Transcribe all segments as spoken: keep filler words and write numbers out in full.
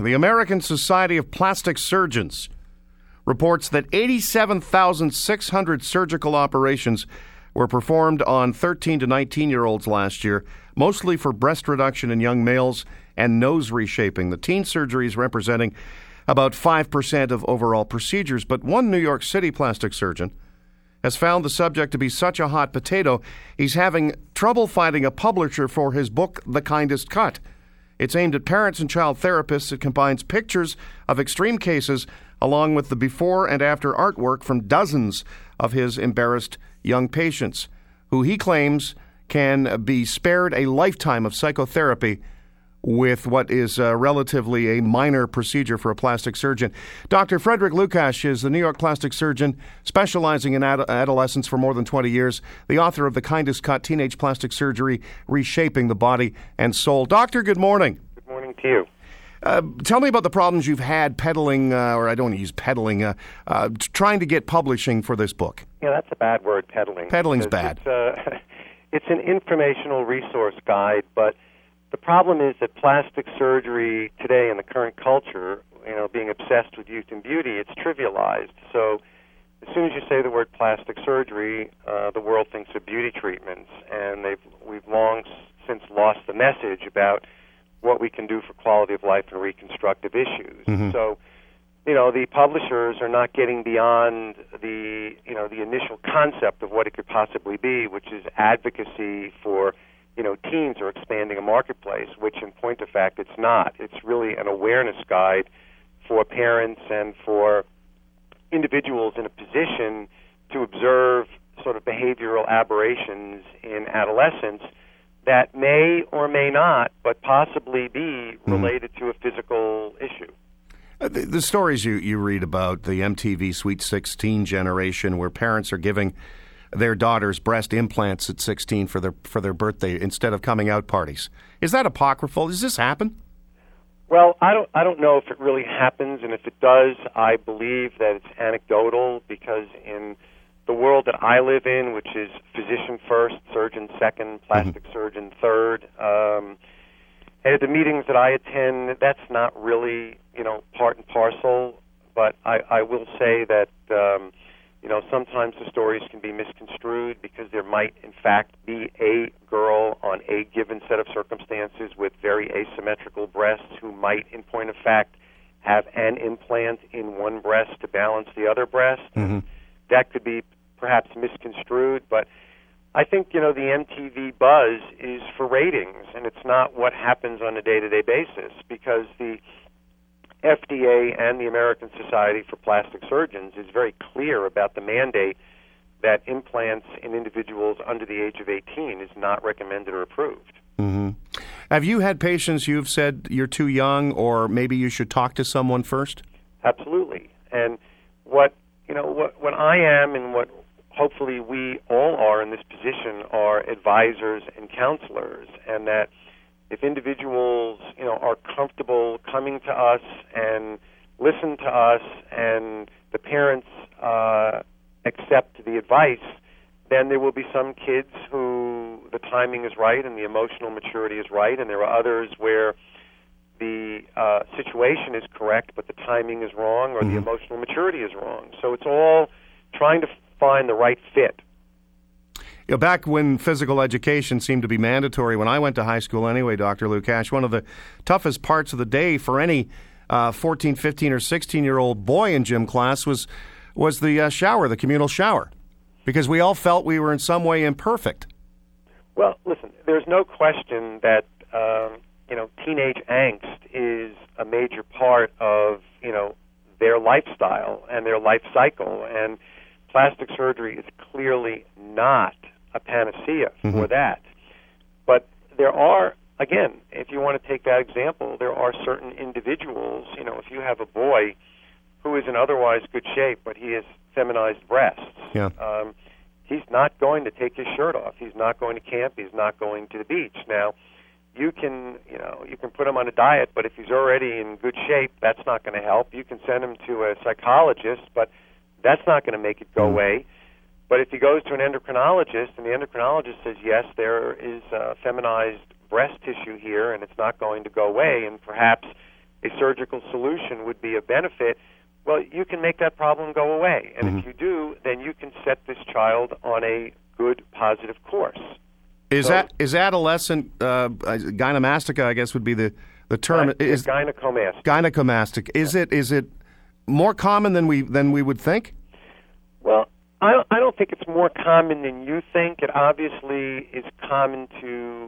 the American Society of Plastic Surgeons reports that eighty-seven thousand six hundred surgical operations were performed on thirteen to nineteen-year-olds last year, mostly for breast reduction in young males and nose reshaping. The teen surgeries representing about five percent of overall procedures. But one New York City plastic surgeon has found the subject to be such a hot potato, he's having trouble finding a publisher for his book, The Kindest Cut. It's aimed at parents and child therapists. It combines pictures of extreme cases along with the before and after artwork from dozens of his embarrassed young patients, who he claims can be spared a lifetime of psychotherapy with what is uh, relatively a minor procedure for a plastic surgeon. Doctor Frederick Lukash is the New York plastic surgeon specializing in ad- adolescents for more than twenty years, the author of The Kindest Cut, Teenage Plastic Surgery, Reshaping the Body and Soul. Doctor, good morning. Good morning to you. Uh, tell me about the problems you've had peddling, uh, or I don't use peddling, uh, uh, trying to get publishing for this book. Yeah, that's a bad word, peddling. Peddling's bad. It's, uh, it's an informational resource guide, but the problem is that plastic surgery today in the current culture, you know, being obsessed with youth and beauty, it's trivialized. So as soon as you say the word plastic surgery, uh, the world thinks of beauty treatments, and they've we've long since lost the message about what we can do for quality of life and reconstructive issues. Mm-hmm. So, you know, the publishers are not getting beyond the, you know, the initial concept of what it could possibly be, which is advocacy for, you know, teens or expanding a marketplace, which in point of fact it's not. It's really an awareness guide for parents and for individuals in a position to observe sort of behavioral aberrations in adolescence that may or may not, but possibly be related mm. to a physical issue. Uh, the, the stories you, you read about the M T V Sweet sixteen generation, where parents are giving their daughters breast implants at sixteen for their for their birthday instead of coming out parties, is that apocryphal? Does this happen? Well, I don't I don't know if it really happens, and if it does, I believe that it's anecdotal, because in the world that I live in, which is physician first, surgeon second, plastic mm-hmm. surgeon third, um, and at the meetings that I attend, that's not really, you know, part and parcel. But I, I will say that, um, you know, sometimes the stories can be misconstrued because there might, in fact, be a girl on a given set of circumstances with very asymmetrical breasts who might, in point of fact, have an implant in one breast to balance the other breast. Mm-hmm. That could be perhaps misconstrued, but I think, you know, the M T V buzz is for ratings, and it's not what happens on a day-to-day basis, because the F D A and the American Society for Plastic Surgeons is very clear about the mandate that implants in individuals under the age of eighteen is not recommended or approved. Mm-hmm. Have you had patients you've said you're too young, or maybe you should talk to someone first? Absolutely. And what, you know, what, what I am and what hopefully we all are in this position are advisors and counselors, and that if individuals, you know, are comfortable coming to us and listen to us, and the parents uh, accept the advice, then there will be some kids who the timing is right and the emotional maturity is right, and there are others where the uh, situation is correct but the timing is wrong, or mm-hmm. the emotional maturity is wrong. So it's all trying to find the right fit. You know, back when physical education seemed to be mandatory, when I went to high school anyway, Doctor Lukash, one of the toughest parts of the day for any uh, fourteen, fifteen, or sixteen-year-old boy in gym class was was the uh, shower, the communal shower, because we all felt we were in some way imperfect. Well, listen, there's no question that um, you know, teenage angst is a major part of, you know, their lifestyle and their life cycle, and plastic surgery is clearly not a panacea mm-hmm. for that. But there are, again, if you want to take that example, there are certain individuals, you know, if you have a boy who is in otherwise good shape, but he has feminized breasts, yeah. um, he's not going to take his shirt off. He's not going to camp. He's not going to the beach. Now, you can, you know, you can put him on a diet, but if he's already in good shape, that's not going to help. You can send him to a psychologist, but that's not going to make it go mm-hmm. away. But if he goes to an endocrinologist and the endocrinologist says, yes, there is uh, feminized breast tissue here and it's not going to go away, and perhaps a surgical solution would be a benefit, well, you can make that problem go away. And mm-hmm. if you do, then you can set this child on a good, positive course. Is so, that is adolescent uh, gynecomastia, I guess would be the, the term. Uh, is gynecomastia. Gynecomastia. Is it is it more common than we than we would think? Well, I don't, I don't think it's more common than you think. It obviously is common to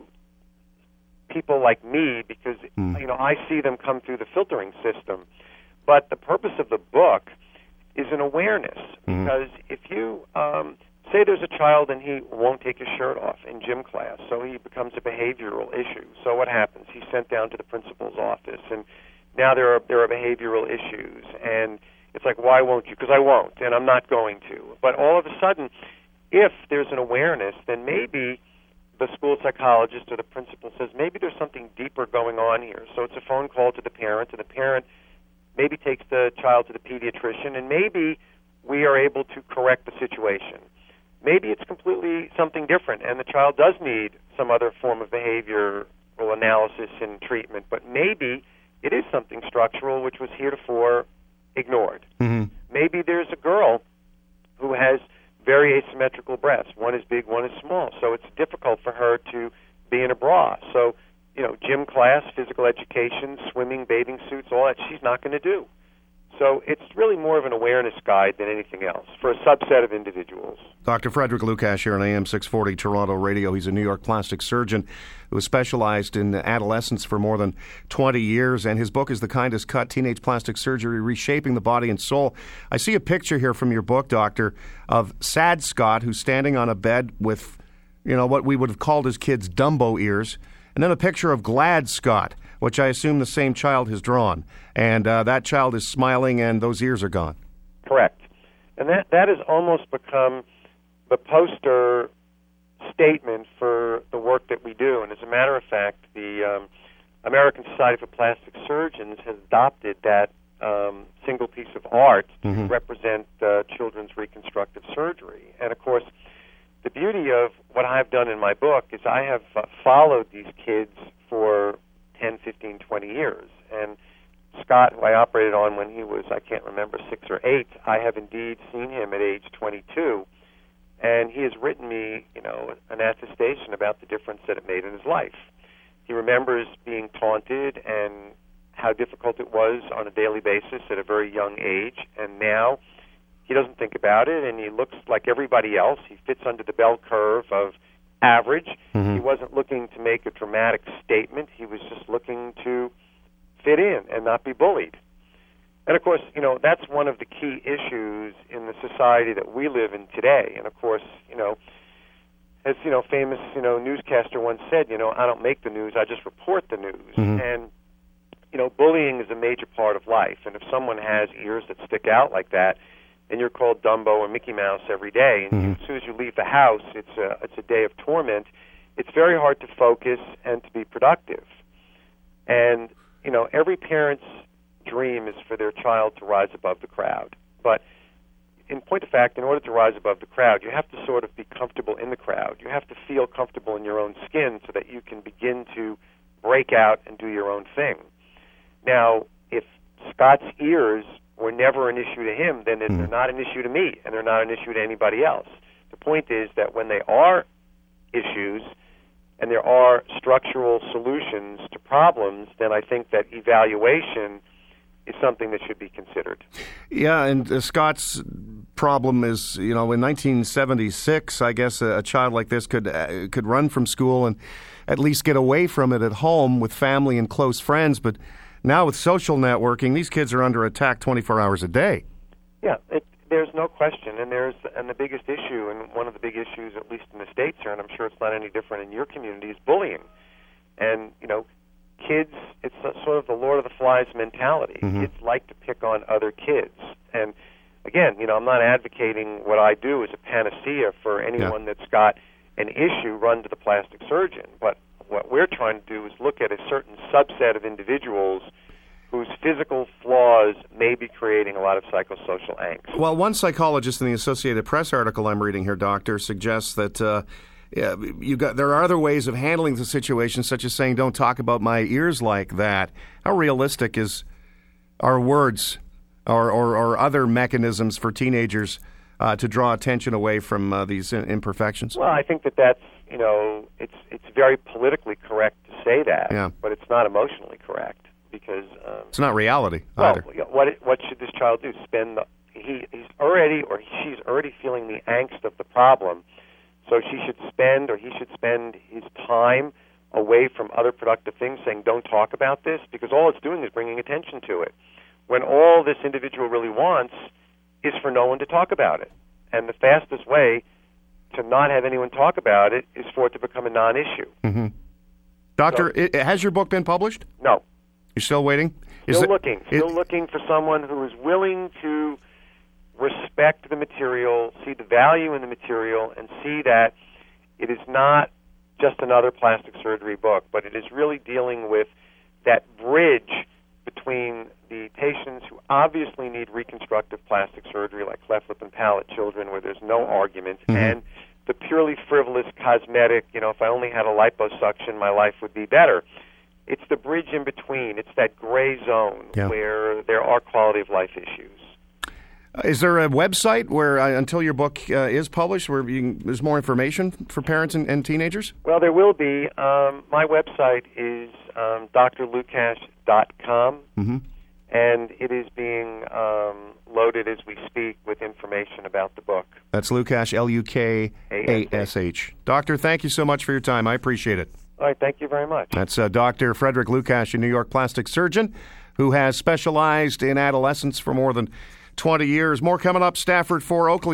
people like me because mm. you know I see them come through the filtering system. But the purpose of the book is an awareness mm. because if you um, say there's a child and he won't take his shirt off in gym class, so he becomes a behavioral issue. So what happens? He's sent down to the principal's office, and now there are there are behavioral issues, and it's like, why won't you? Because I won't, and I'm not going to. But all of a sudden, if there's an awareness, then maybe the school psychologist or the principal says, maybe there's something deeper going on here. So it's a phone call to the parent, and the parent maybe takes the child to the pediatrician, and maybe we are able to correct the situation. Maybe it's completely something different, and the child does need some other form of behavioral analysis and treatment, but maybe it is something structural which was heretofore ignored. Mm-hmm. Maybe there's a girl who has very asymmetrical breasts. One is big, one is small, so it's difficult for her to be in a bra. So, you know, gym class, physical education, swimming, bathing suits, all that she's not going to do. So it's really more of an awareness guide than anything else for a subset of individuals. Doctor Frederick Lukash here on A M six forty Toronto Radio. He's a New York plastic surgeon who has specialized in adolescence for more than twenty years, and his book is The Kindest Cut, Teenage Plastic Surgery, Reshaping the Body and Soul. I see a picture here from your book, Doctor, of Sad Scott, who's standing on a bed with, you know, what we would have called as kids Dumbo ears, and then a picture of Glad Scott, which I assume the same child has drawn. And uh, that child is smiling and those ears are gone. Correct. And that, that has almost become the poster statement for the work that we do. And as a matter of fact, the um, American Society for Plastic Surgeons has adopted that um, single piece of art mm-hmm. to represent uh, children's reconstructive surgery. And of course, the beauty of what I've done in my book is I have uh, followed these kids for ten, fifteen, twenty years. And Scott, who I operated on when he was, I can't remember, six or eight, I have indeed seen him at age twenty-two. And he has written me, you know, an attestation about the difference that it made in his life. He remembers being taunted and how difficult it was on a daily basis at a very young age. And now he doesn't think about it, and he looks like everybody else. He fits under the bell curve of average. Mm-hmm. He wasn't looking to make a dramatic statement. He was just looking to fit in and not be bullied. And, of course, you know, that's one of the key issues in the society that we live in today. And, of course, you know, as, you know, famous, you know, newscaster once said, you know, I don't make the news, I just report the news. Mm-hmm. And, you know, bullying is a major part of life. And if someone has ears that stick out like that, and you're called Dumbo or Mickey Mouse every day, and mm-hmm. as soon as you leave the house, it's a, it's a day of torment, it's very hard to focus and to be productive. And, you know, every parent's dream is for their child to rise above the crowd. But in point of fact, in order to rise above the crowd, you have to sort of be comfortable in the crowd. You have to feel comfortable in your own skin so that you can begin to break out and do your own thing. Now, if Scott's ears were never an issue to him, then mm. they're not an issue to me, and they're not an issue to anybody else. The point is that when they are issues and there are structural solutions to problems, then I think that evaluation is something that should be considered. Yeah, and uh, Scott's problem is, you know, in nineteen seventy-six, I guess a, a child like this could uh, could run from school and at least get away from it at home with family and close friends, but now with social networking, these kids are under attack twenty-four hours a day. Yeah, it, there's no question, and there's and the biggest issue, and one of the big issues, at least in the States here, and I'm sure it's not any different in your community, is bullying. And, you know, kids, it's sort of the Lord of the Flies mentality. Mm-hmm. Kids like to pick on other kids. And, again, you know, I'm not advocating what I do as a panacea for anyone yeah. that's got an issue run to the plastic surgeon, but what we're trying to do is look at a certain subset of individuals whose physical flaws may be creating a lot of psychosocial angst. Well, one psychologist in the Associated Press article I'm reading here, Doctor, suggests that uh, yeah, you got there are other ways of handling the situation, such as saying, "Don't talk about my ears like that." How realistic is our words or or, or other mechanisms for teenagers uh, to draw attention away from uh, these imperfections? Well, I think that that's you know it's it's very politically correct to say that, yeah. but it's not emotionally correct because um, it's not reality well, either. What what should this child do? Spend the, he he's already or she's already feeling the angst of the problem. So she should spend, or he should spend his time away from other productive things, saying, don't talk about this, because all it's doing is bringing attention to it. When all this individual really wants is for no one to talk about it. And the fastest way to not have anyone talk about it is for it to become a non-issue. Mm-hmm. Doctor, So, it, has your book been published? No. You're still waiting? Still is it, looking. Still it, looking for someone who is willing to respect the material, see the value in the material, and see that it is not just another plastic surgery book, but it is really dealing with that bridge between the patients who obviously need reconstructive plastic surgery, like cleft lip and palate children, where there's no argument, mm-hmm. and the purely frivolous cosmetic, you know, if I only had a liposuction, my life would be better. It's the bridge in between. It's that gray zone yeah. where there are quality of life issues. Is there a website where, uh, until your book uh, is published, where you can, there's more information for parents and, and teenagers? Well, there will be. Um, my website is um, d r lukash dot com, mm-hmm. and it is being um, loaded as we speak with information about the book. That's Lukash, L U K A S H. Doctor, thank you so much for your time. I appreciate it. All right, thank you very much. That's uh, Doctor Frederick Lukash, a New York plastic surgeon who has specialized in adolescents for more than twenty years. More coming up. Stafford four Oakley